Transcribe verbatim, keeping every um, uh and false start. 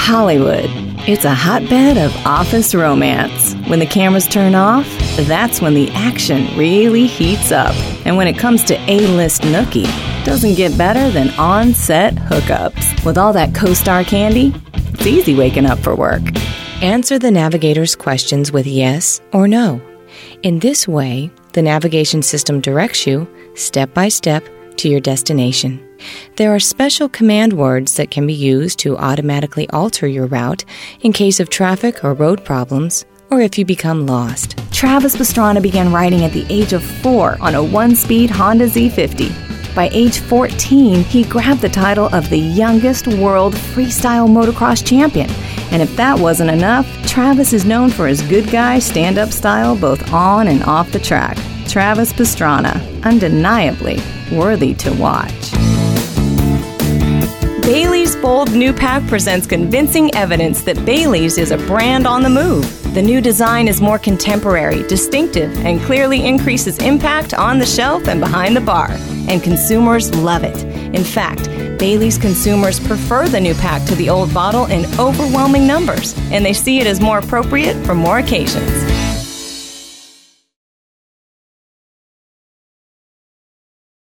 Hollywood. It's a hotbed of office romance. When the cameras turn off, that's when the action really heats up. And when it comes to A-list nookie, doesn't get better than on-set hookups. With all that co-star candy, it's easy waking up for work. Answer the navigator's questions with yes or no. In this way, the navigation system directs you, step by step, to your destination. There are special command words that can be used to automatically alter your route in case of traffic or road problems, or if you become lost. Travis Pastrana began riding at the age of four on a one-speed Honda Z fifty. By age fourteen, he grabbed the title of the youngest world freestyle motocross champion. And if that wasn't enough, Travis is known for his good guy stand-up style both on and off the track. Travis Pastrana, undeniably worthy to watch. Bailey's Bold New Pack presents convincing evidence that Bailey's is a brand on the move. The new design is more contemporary, distinctive, and clearly increases impact on the shelf and behind the bar. And consumers love it. In fact, Bailey's consumers prefer the new pack to the old bottle in overwhelming numbers, and they see it as more appropriate for more occasions.